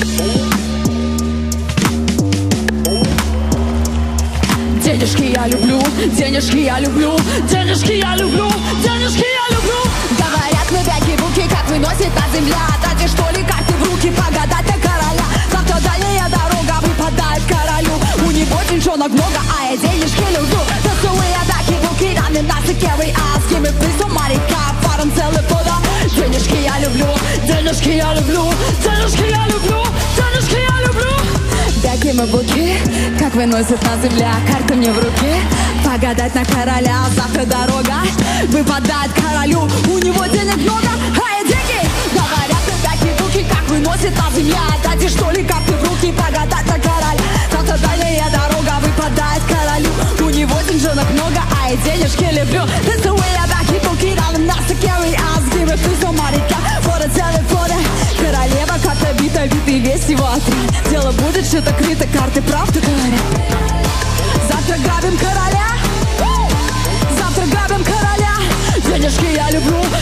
Денежки я люблю, денежки я люблю, денежки я люблю, денежки я люблю. Говорят, мы бяки-буки, как выносит на земля. Дайте что ли карты в руки, погадать на короля. Завтра дальняя дорога выпадает королю. У него деньжонок много, а я денежки люблю. Танцуя бяки-буки, раны нас и керри ас. Give me please somebody car, фарм целый пода. Денежки я люблю, денежки я люблю, денежки я люблю, денежки я люблю. Бяки-буки, как выносит на земля. Карты мне в руки, погадать на короля. Завтра дорога выпадает королю. У него денег много, а я деньги. Говорят, бяки-буки, как выносит на земля. Дайте что ли карты в руки, погадать на короля. Завтра дальняя дорога выпадает королю. У него деньжонок много, а я денежки люблю. This the way I бяки-буки, раны нас и керри ас. Give me please somebody car, for the телефона. Королева как-то бита, битый весь его отряд. Дело будет, что-то крыто, карты правду говорят. Завтра грабим короля, завтра грабим короля. Денежки я люблю,